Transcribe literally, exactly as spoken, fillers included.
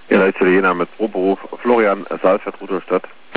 Ja, da ist der Jena mit Proberuf. Florian Saalfeld, Rudolstadt.